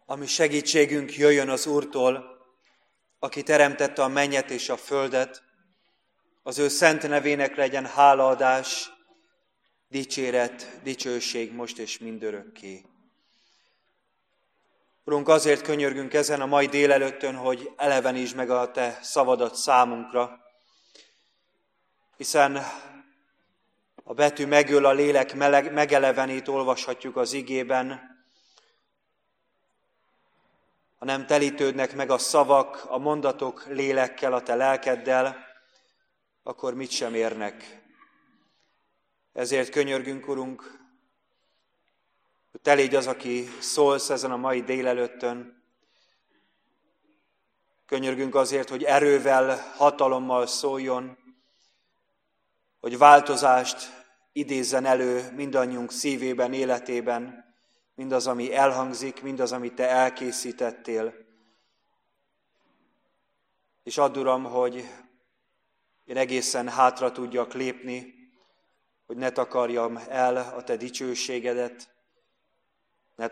Ami segítségünk jöjjön az Úrtól, aki teremtette a mennyet és a földet, az ő szent nevének legyen hálaadás, dicséret, dicsőség most és mindörökké. Urunk, azért könyörgünk ezen a mai délelőttön, hogy elevenítsd meg a Te szavadat számunkra, hiszen a betű megöl, a lélek megelevenít, olvashatjuk az igében. Ha nem telítődnek meg a szavak, a mondatok lélekkel, a Te lelkeddel, akkor mit sem érnek. Ezért könyörgünk, Urunk, hogy Te légy az, aki szólsz ezen a mai délelőttön. Könyörgünk azért, hogy erővel, hatalommal szóljon, hogy változást idézzen elő mindannyiunk szívében, életében, mindaz, ami elhangzik, mindaz, amit Te elkészítettél. És add, Uram, hogy én egészen hátra tudjak lépni, hogy ne takarjam el a Te dicsőségedet, ne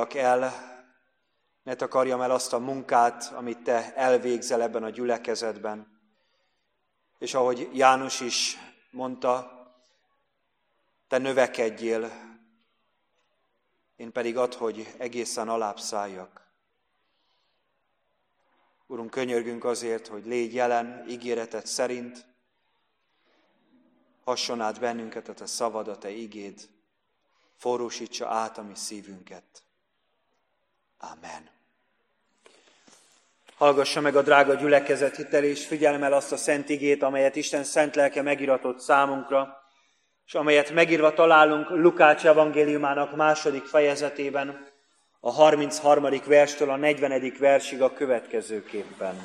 takarjam el azt a munkát, amit Te elvégzel ebben a gyülekezetben. És ahogy János is mondta, Te növekedjél, én pedig add, hogy egészen alább szálljak. Urunk, könyörgünk azért, hogy légy jelen ígéreted szerint, hasson át bennünket a Te szavad, a Te igéd, forrósítsa át a mi szívünket. Amen. Hallgassa meg a drága gyülekezet hitel és figyelemmel azt a szent igét, amelyet Isten szent lelke megiratott számunkra, és amelyet megírva találunk Lukács evangéliumának 2. fejezetében, a 33. verstől a 40. versig a következőképpen.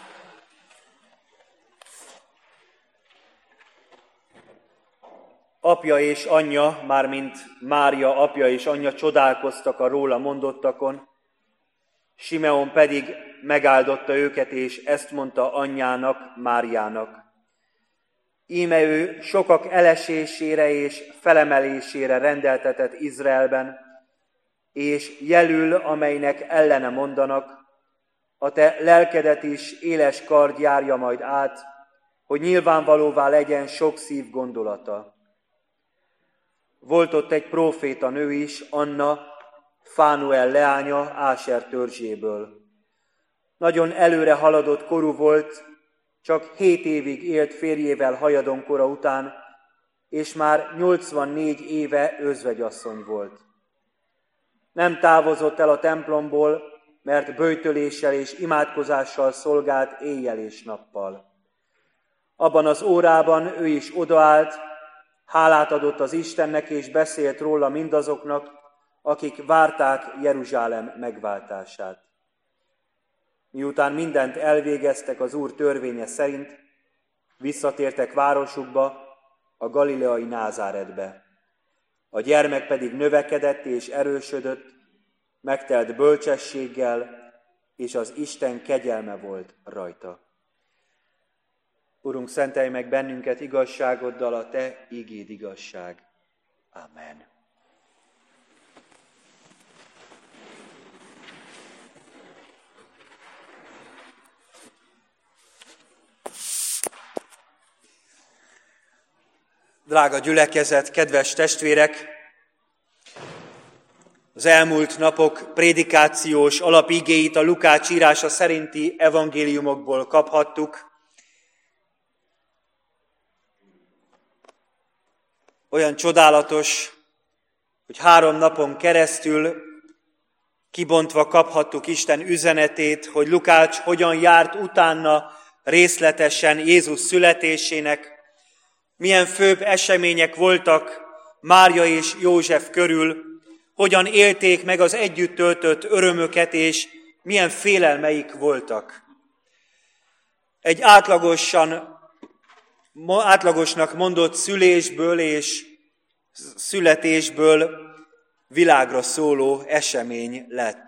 Apja és anyja, mármint Mária apja és anyja csodálkoztak a róla mondottakon, Simeon pedig megáldotta őket, és ezt mondta anyjának, Máriának. Íme ő sokak elesésére és felemelésére rendeltetett Izraelben, és jelül, amelynek ellene mondanak, a te lelkedet is éles kard járja majd át, hogy nyilvánvalóvá legyen sok szív gondolata. Volt ott egy próféta nő is, Anna, Fánuel leánya, Áser törzséből. Nagyon előre haladott korú volt, csak 7 évig élt férjével hajadonkora után, és már 84 éve özvegyasszony volt. Nem távozott el a templomból, mert böjtöléssel és imádkozással szolgált éjjel és nappal. Abban az órában ő is odaállt, hálát adott az Istennek, és beszélt róla mindazoknak, akik várták Jeruzsálem megváltását. Miután mindent elvégeztek az Úr törvénye szerint, visszatértek városukba, a galileai Názáretbe. A gyermek pedig növekedett és erősödött, megtelt bölcsességgel, és az Isten kegyelme volt rajta. Urunk, szentelj meg bennünket igazságoddal, a Te igéd igazság. Amen. Drága gyülekezet, kedves testvérek! Az elmúlt napok prédikációs alapigéit a Lukács írása szerinti evangéliumokból kaphattuk. Olyan csodálatos, hogy 3 napon keresztül kibontva kaphattuk Isten üzenetét, hogy Lukács hogyan járt utána részletesen Jézus születésének, milyen főbb események voltak Mária és József körül, hogyan élték meg az együtt töltött örömöket, és milyen félelmeik voltak. Egy átlagosnak mondott szülésből és születésből világra szóló esemény lett.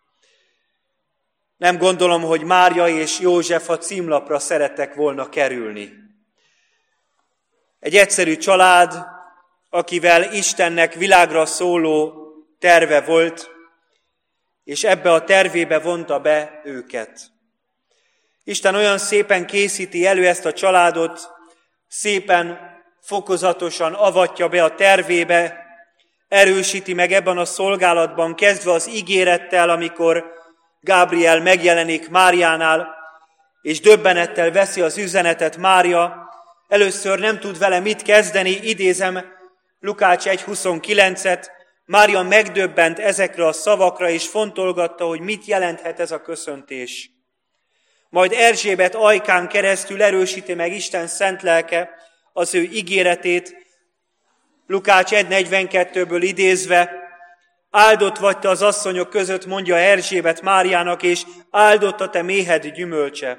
Nem gondolom, hogy Mária és József a címlapra szerettek volna kerülni. Egy egyszerű család, akivel Istennek világra szóló terve volt, és ebbe a tervébe vonta be őket. Isten olyan szépen készíti elő ezt a családot, szépen, fokozatosan avatja be a tervébe, erősíti meg ebben a szolgálatban, kezdve az ígérettel, amikor Gábriel megjelenik Máriánál, és döbbenettel veszi az üzenetet Mária. Először nem tud vele mit kezdeni, idézem Lukács 1.29-et, Mária megdöbbent ezekre a szavakra, és fontolgatta, hogy mit jelenthet ez a köszöntés. Majd Erzsébet ajkán keresztül erősíti meg Isten szent lelke az ő ígéretét, Lukács 1.42-ből idézve, áldott vagy te az asszonyok között, mondja Erzsébet Máriának, és áldott a te méhed gyümölcse.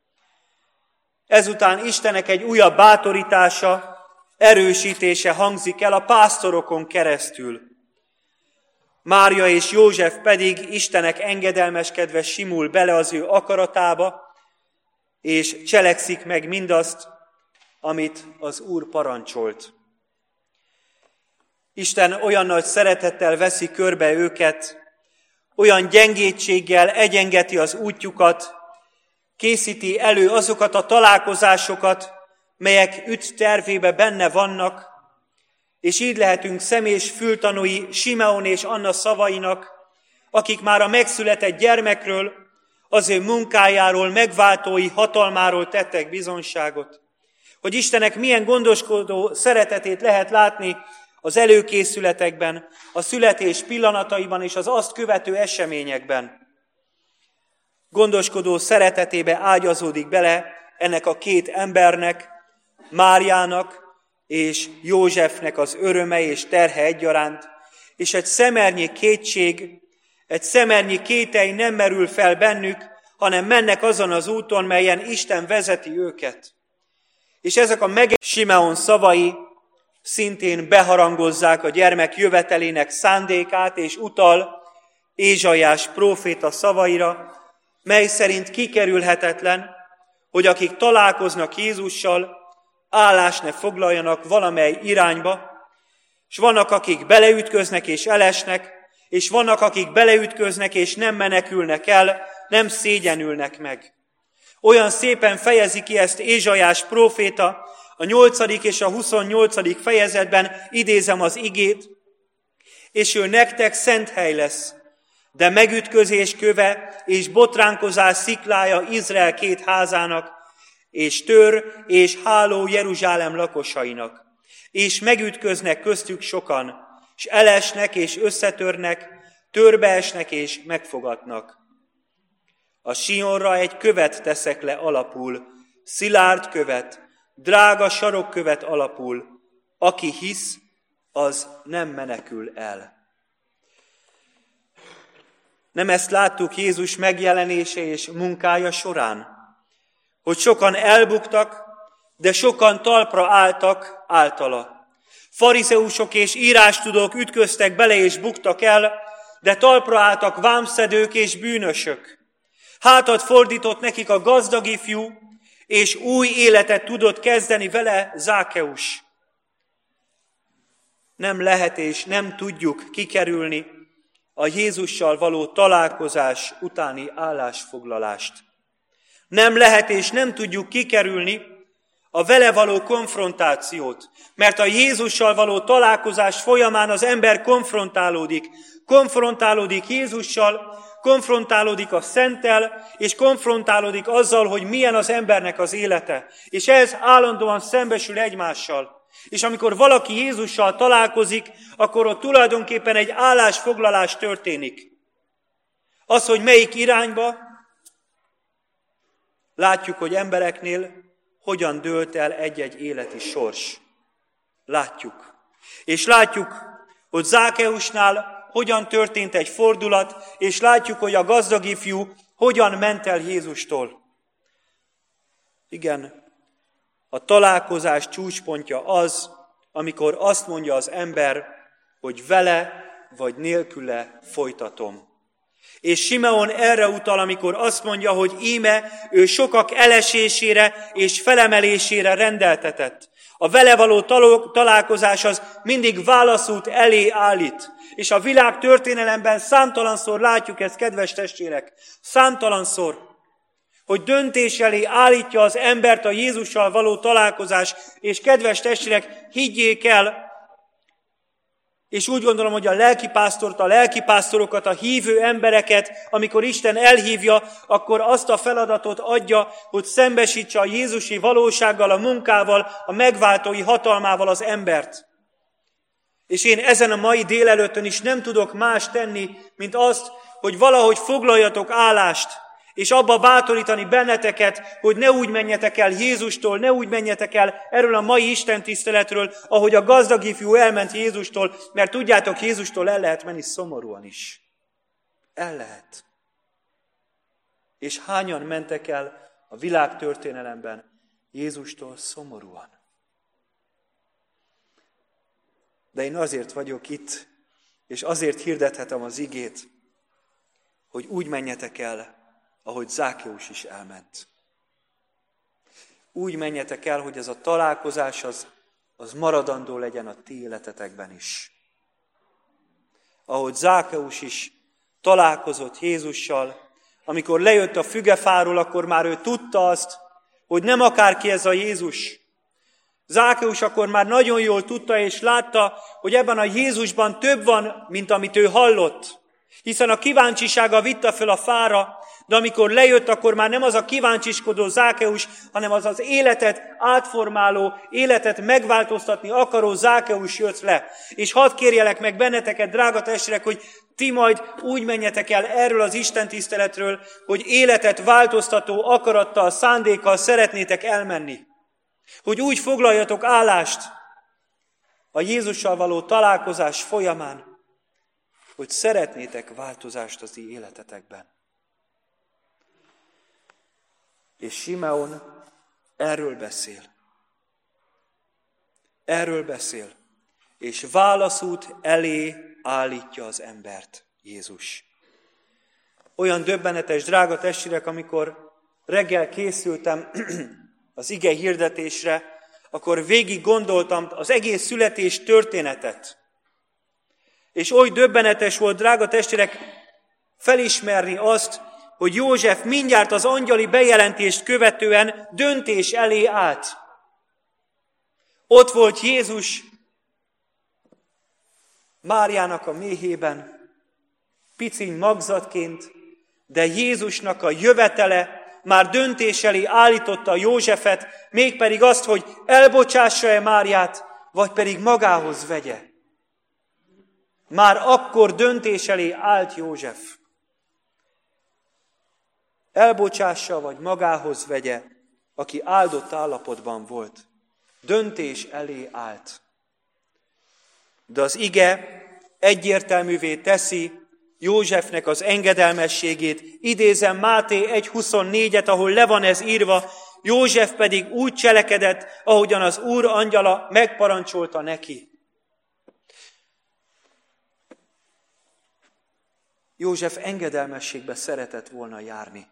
Ezután Istennek egy újabb bátorítása, erősítése hangzik el a pásztorokon keresztül. Mária és József pedig Istennek engedelmeskedve simul bele az ő akaratába, és cselekszik meg mindazt, amit az Úr parancsolt. Isten olyan nagy szeretettel veszi körbe őket, olyan gyengétséggel egyengeti az útjukat, készíti elő azokat a találkozásokat, melyek ügytervébe benne vannak, és így lehetünk szem- és fültanúi Simeon és Anna szavainak, akik már a megszületett gyermekről, az ő munkájáról, megváltói hatalmáról tettek bizonyságot. Hogy Istennek milyen gondoskodó szeretetét lehet látni az előkészületekben, a születés pillanataiban és az azt követő eseményekben. Gondoskodó szeretetébe ágyazódik bele ennek a két embernek, Máriának és Józsefnek az öröme és terhe egyaránt, és egy szemernyi kétség, egy szemernyi kételj nem merül fel bennük, hanem mennek azon az úton, melyen Isten vezeti őket. És ezek a Simeon szavai szintén beharangozzák a gyermek jövetelének szándékát, és utal Ézsaiás próféta szavaira, mely szerint kikerülhetetlen, hogy akik találkoznak Jézussal, állást ne foglaljanak valamely irányba, és vannak, akik beleütköznek és elesnek, és vannak, akik beleütköznek és nem menekülnek el, nem szégyenülnek meg. Olyan szépen fejezi ki ezt Ézsaiás próféta, a 8. és a 28. fejezetben idézem az igét, és ő nektek szent hely lesz, de megütközés köve és botránkozás sziklája Izrael két házának, és tör és háló Jeruzsálem lakosainak. És megütköznek köztük sokan, és elesnek és összetörnek, törbeesnek és megfogatnak. A Sionra egy követ teszek le alapul, szilárd követ, drága sarokkövet alapul. Aki hisz, az nem menekül el. Nem ezt láttuk Jézus megjelenése és munkája során? Hogy sokan elbuktak, de sokan talpra álltak általa. Farizeusok és írástudók ütköztek bele és buktak el, de talpra álltak vámszedők és bűnösök. Hátat fordított nekik a gazdag ifjú, és új életet tudott kezdeni vele Zákeus. Nem lehet és nem tudjuk kikerülni a Jézussal való találkozás utáni állásfoglalást. Nem lehet és nem tudjuk kikerülni a vele való konfrontációt, mert a Jézussal való találkozás folyamán az ember konfrontálódik Jézussal, konfrontálódik a Szenttel, és konfrontálódik azzal, hogy milyen az embernek az élete. És ez állandóan szembesül egymással. És amikor valaki Jézussal találkozik, akkor ott tulajdonképpen egy állásfoglalás történik. Az, hogy melyik irányba, látjuk, hogy embereknél hogyan dőlt el egy-egy életi sors. Látjuk. És látjuk, hogy Zákeusnál hogyan történt egy fordulat, és látjuk, hogy a gazdag ifjú hogyan ment el Jézustól. Igen, a találkozás csúcspontja az, amikor azt mondja az ember, hogy vele vagy nélküle folytatom. És Simeon erre utal, amikor azt mondja, hogy íme ő sokak elesésére és felemelésére rendeltetett. A vele való találkozás az mindig válaszút elé állít. és a világ történelemben számtalanszor látjuk ezt, kedves testvérek, számtalanszor, hogy döntés elé állítja az embert a Jézussal való találkozás, és kedves testvérek, higgyék el, és úgy gondolom, hogy a lelkipásztorokat, a hívő embereket, amikor Isten elhívja, akkor azt a feladatot adja, hogy szembesítse a Jézusi valósággal, a munkával, a megváltói hatalmával az embert. És én ezen a mai délelőttön is nem tudok más tenni, mint azt, hogy valahogy foglaljatok állást, és abba bátorítani benneteket, hogy ne úgy menjetek el Jézustól, ne úgy menjetek el erről a mai istentiszteletről, ahogy a gazdag ifjú elment Jézustól, mert tudjátok, Jézustól el lehet menni szomorúan is. El lehet. És hányan mentek el a világ történelemben Jézustól szomorúan? De én azért vagyok itt, és azért hirdethetem az igét, hogy úgy menjetek el, ahogy Zákeus is elment. Úgy menjetek el, hogy ez a találkozás az maradandó legyen a ti életetekben is. Ahogy Zákeus is találkozott Jézussal, amikor lejött a fügefáról, akkor már ő tudta azt, hogy nem akárki ez a Jézus. Zákeus akkor már nagyon jól tudta és látta, hogy ebben a Jézusban több van, mint amit ő hallott. Hiszen a kíváncsisága vitte föl a fára, de amikor lejött, akkor már nem az a kíváncsiskodó Zákeus, hanem az az életet átformáló, életet megváltoztatni akaró Zákeus jött le. És hadd kérjelek meg benneteket, drága testvérek, hogy ti majd úgy menjetek el erről az istentiszteletről, hogy életet változtató akarattal, szándékkal szeretnétek elmenni. Hogy úgy foglaljatok állást a Jézussal való találkozás folyamán, hogy szeretnétek változást az ti életetekben. És Simeon erről beszél. Erről beszél. És válaszút elé állítja az embert Jézus. Olyan döbbenetes, drága testvérek, amikor reggel készültem az ige hirdetésre, akkor végig gondoltam az egész születés történetet. És oly döbbenetes volt, drága testvérek, felismerni azt, hogy József mindjárt az angyali bejelentést követően döntés elé állt. Ott volt Jézus Máriának a méhében, piciny magzatként, de Jézusnak a jövetele már döntés elé állította Józsefet, mégpedig azt, hogy elbocsássa-e Máriát, vagy pedig magához vegye. Már akkor döntés elé állt József. Elbocsássa, vagy magához vegye, aki áldott állapotban volt. Döntés elé állt. De az ige egyértelművé teszi Józsefnek az engedelmességét. Idézem Máté 1.24-et, ahol le van ez írva, József pedig úgy cselekedett, ahogyan az Úr angyala megparancsolta neki. József engedelmességbe szeretett volna járni.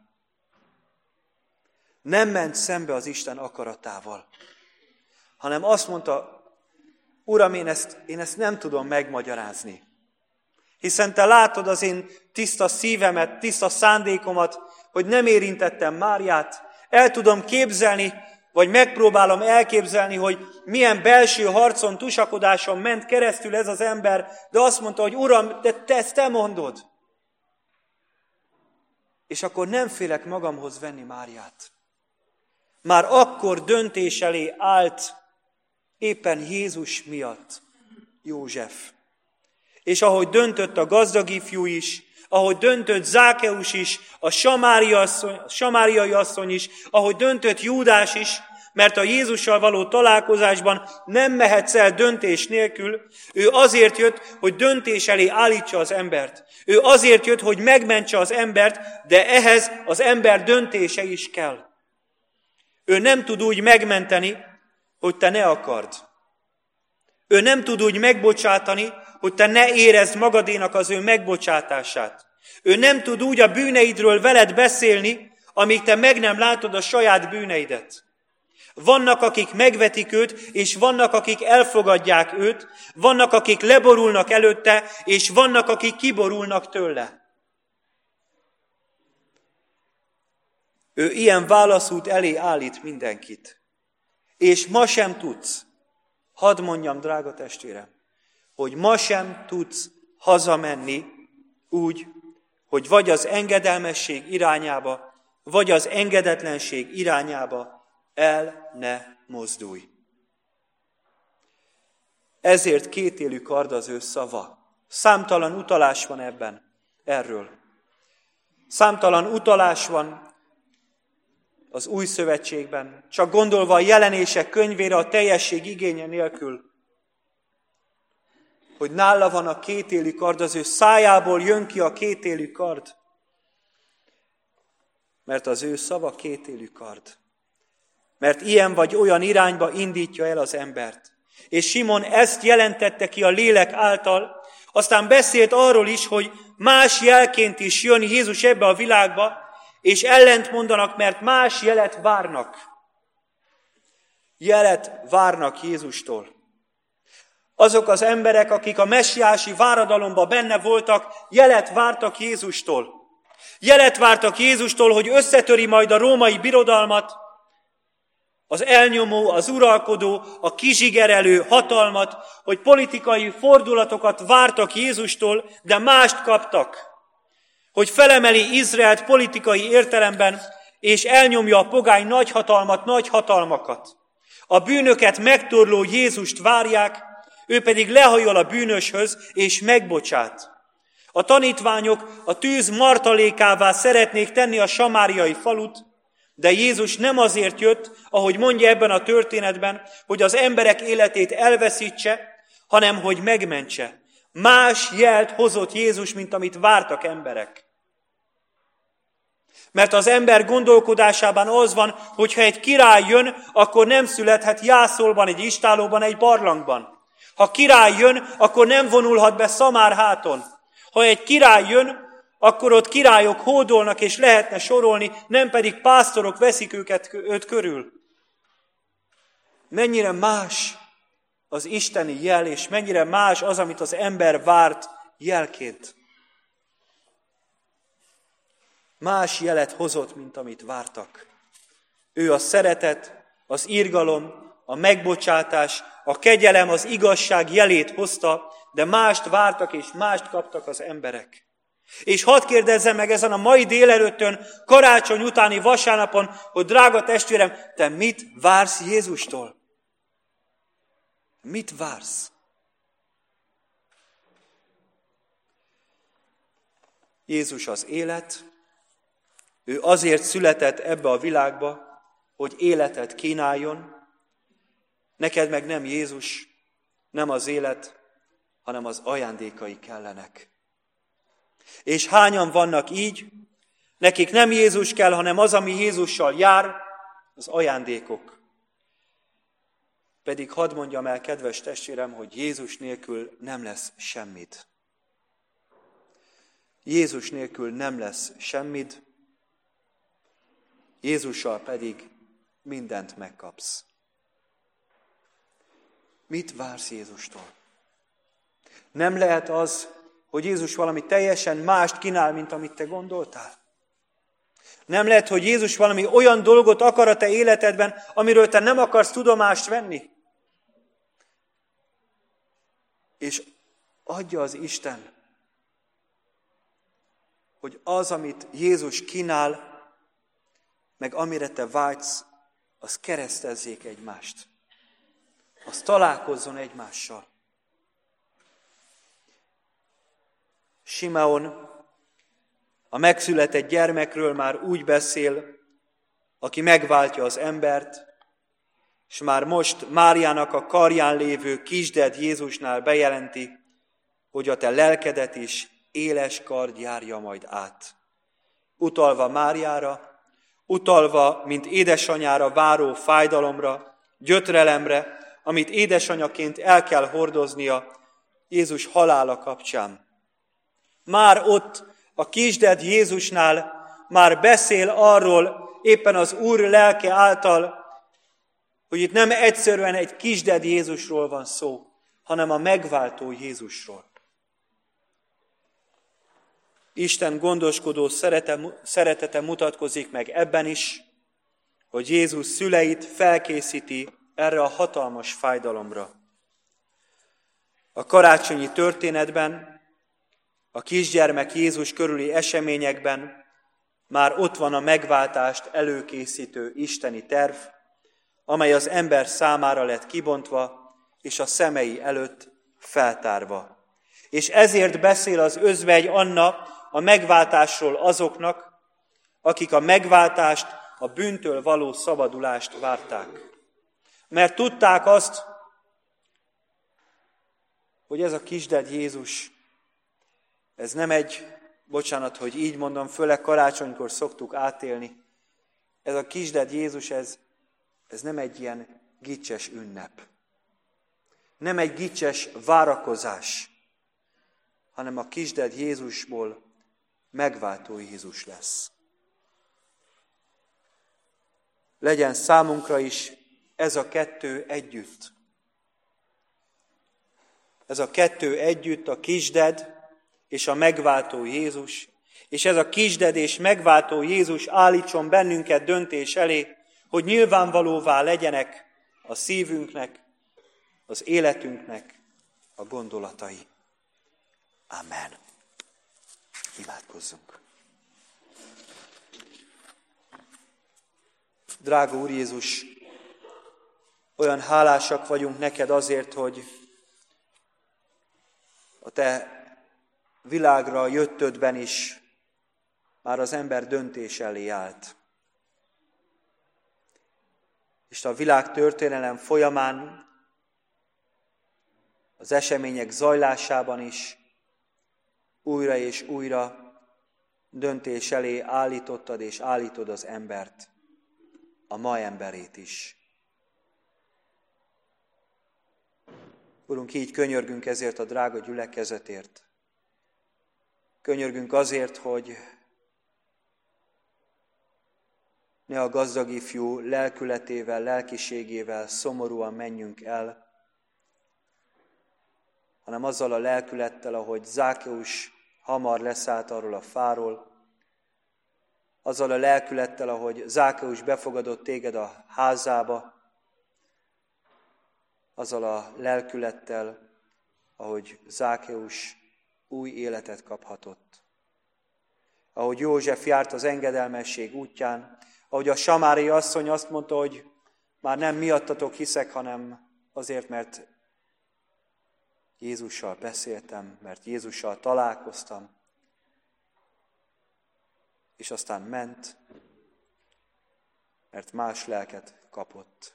Nem ment szembe az Isten akaratával, hanem azt mondta, Uram, én ezt nem tudom megmagyarázni. Hiszen te látod az én tiszta szívemet, tiszta szándékomat, hogy nem érintettem Máriát. El tudom képzelni, vagy megpróbálom elképzelni, hogy milyen belső harcon, tusakodáson ment keresztül ez az ember, de azt mondta, hogy Uram, de ezt te mondod. És akkor nem félek magamhoz venni Máriát. Már akkor döntés elé állt éppen Jézus miatt József. És ahogy döntött a gazdag ifjú is, ahogy döntött Zákeus is, a samáriai asszony is, ahogy döntött Júdás is, mert a Jézussal való találkozásban nem mehetsz el döntés nélkül, ő azért jött, hogy döntés elé állítsa az embert. Ő azért jött, hogy megmentse az embert, de ehhez az ember döntése is kell. Ő nem tud úgy megmenteni, hogy te ne akard. Ő nem tud úgy megbocsátani, hogy te ne érezd magadénak az ő megbocsátását. Ő nem tud úgy a bűneidről veled beszélni, amíg te meg nem látod a saját bűneidet. Vannak, akik megvetik őt, és vannak, akik elfogadják őt, vannak, akik leborulnak előtte, és vannak, akik kiborulnak tőle. Ő ilyen válaszút elé állít mindenkit. És ma sem tudsz, hadd mondjam, drága testvérem, hogy ma sem tudsz hazamenni úgy, hogy vagy az engedelmesség irányába, vagy az engedetlenség irányába el ne mozdulj. Ezért kétélű kard az ő szava. Számtalan utalás van erről. Számtalan utalás van az Új Szövetségben, csak gondolva a Jelenések könyvére a teljesség igénye nélkül, hogy nála van a kétélű kard, az ő szájából jön ki a kétélű kard, mert az ő szava kétélű kard. Mert ilyen vagy olyan irányba indítja el az embert. És Simon ezt jelentette ki a lélek által, aztán beszélt arról is, hogy más jelként is jön Jézus ebbe a világba, és ellent mondanak, mert más jelet várnak. Jelet várnak Jézustól. Azok az emberek, akik a messiási váradalomban benne voltak, jelet vártak Jézustól. Jelet vártak Jézustól, hogy összetöri majd a római birodalmat, az elnyomó, az uralkodó, a kizsigerelő hatalmat, hogy politikai fordulatokat vártak Jézustól, de mást kaptak. Hogy felemeli Izraelt politikai értelemben, és elnyomja a pogány nagyhatalmat, nagy hatalmakat. A bűnöket megtorló Jézust várják, ő pedig lehajol a bűnöshöz, és megbocsát. A tanítványok a tűz martalékává szeretnék tenni a samáriai falut, de Jézus nem azért jött, ahogy mondja ebben a történetben, hogy az emberek életét elveszítse, hanem hogy megmentse. Más jelt hozott Jézus, mint amit vártak emberek. Mert az ember gondolkodásában az van, hogy ha egy király jön, akkor nem születhet jászolban, egy istállóban, egy barlangban. Ha király jön, akkor nem vonulhat be Szamárháton. Ha egy király jön, akkor ott királyok hódolnak, és lehetne sorolni, nem pedig pásztorok veszik őt körül. Mennyire más az isteni jel, és mennyire más az, amit az ember várt jelként. Más jelet hozott, mint amit vártak. Ő a szeretet, az irgalom, a megbocsátás, a kegyelem, az igazság jelét hozta, de mást vártak és mást kaptak az emberek. És hadd kérdezzem meg ezen a mai délelőttön, karácsony utáni vasárnapon, hogy drága testvérem, te mit vársz Jézustól? Mit vársz? Jézus az élet, ő azért született ebbe a világba, hogy életet kínáljon, neked meg nem Jézus, nem az élet, hanem az ajándékai kellenek. És hányan vannak így, nekik nem Jézus kell, hanem az, ami Jézussal jár, az ajándékok. Pedig hadd mondjam el, kedves testvérem, hogy Jézus nélkül nem lesz semmit. Jézus nélkül nem lesz semmit, Jézussal pedig mindent megkapsz. Mit vársz Jézustól? Nem lehet az, hogy Jézus valami teljesen mást kínál, mint amit te gondoltál? Nem lehet, hogy Jézus valami olyan dolgot akar a te életedben, amiről te nem akarsz tudomást venni? És adja az Isten, hogy az, amit Jézus kínál, meg amire te vágysz, az keresztezzék egymást. Az találkozzon egymással. Simeon a megszületett gyermekről már úgy beszél, aki megváltja az embert, és már most Máriának a karján lévő kisded Jézusnál bejelenti, hogy a te lelkedet is éles kard járja majd át. Utalva Máriára, utalva, mint édesanyára váró fájdalomra, gyötrelemre, amit édesanyaként el kell hordoznia Jézus halála kapcsán. Már ott a kisded Jézusnál már beszél arról, éppen az Úr lelke által, hogy itt nem egyszerűen egy kisded Jézusról van szó, hanem a megváltó Jézusról. Isten gondoskodó szeretete mutatkozik meg ebben is, hogy Jézus szüleit felkészíti erre a hatalmas fájdalomra. A karácsonyi történetben, a kisgyermek Jézus körüli eseményekben már ott van a megváltást előkészítő isteni terv, amely az ember számára lett kibontva, és a szemei előtt feltárva. És ezért beszél az özvegy Anna a megváltásról azoknak, akik a megváltást, a bűntől való szabadulást várták. Mert tudták azt, hogy ez a kisded Jézus, ez nem egy, bocsánat, hogy így mondom, főleg karácsonykor szoktuk átélni, ez a kisded Jézus, ez nem egy ilyen gicses ünnep. Nem egy gicses várakozás, hanem a kisded Jézusból megváltó Jézus lesz. Legyen számunkra is ez a kettő együtt. Ez a kettő együtt, a kisded és a megváltó Jézus, és ez a kisded és megváltó Jézus állítson bennünket döntés elé, hogy nyilvánvalóvá legyenek a szívünknek, az életünknek a gondolatai. Amen. Imádkozzunk. Drága Úr Jézus, olyan hálásak vagyunk neked azért, hogy a te világra jöttödben is már az ember döntés elé állt. És a világ történelem folyamán, az események zajlásában is újra és újra döntés elé állítottad és állítod az embert, a ma emberét is. Urunk, így könyörgünk ezért a drága gyülekezetért. Könyörgünk azért, hogy ne a gazdag ifjú lelkületével, lelkiségével szomorúan menjünk el, hanem azzal a lelkülettel, ahogy Zákeus hamar leszállt arról a fáról, azzal a lelkülettel, ahogy Zákeus befogadott téged a házába, azzal a lelkülettel, ahogy Zákeus új életet kaphatott. Ahogy József járt az engedelmesség útján, ahogy a samári asszony azt mondta, hogy már nem miattatok hiszek, hanem azért, mert Jézussal beszéltem, mert Jézussal találkoztam, és aztán ment, mert más lelket kapott.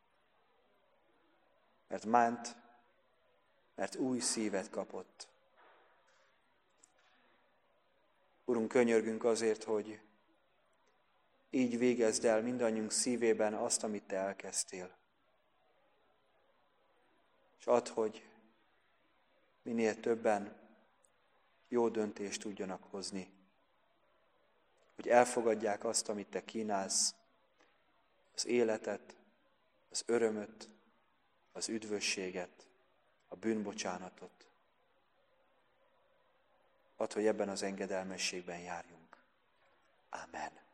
Mert ment, mert új szívet kapott. Urunk, könyörgünk azért, hogy így végezd el mindannyiunk szívében azt, amit te elkezdtél. És add, hogy minél többen jó döntést tudjanak hozni. Hogy elfogadják azt, amit te kínálsz, az életet, az örömöt, az üdvösséget, a bűnbocsánatot. Add, hogy ebben az engedelmességben járjunk. Amen.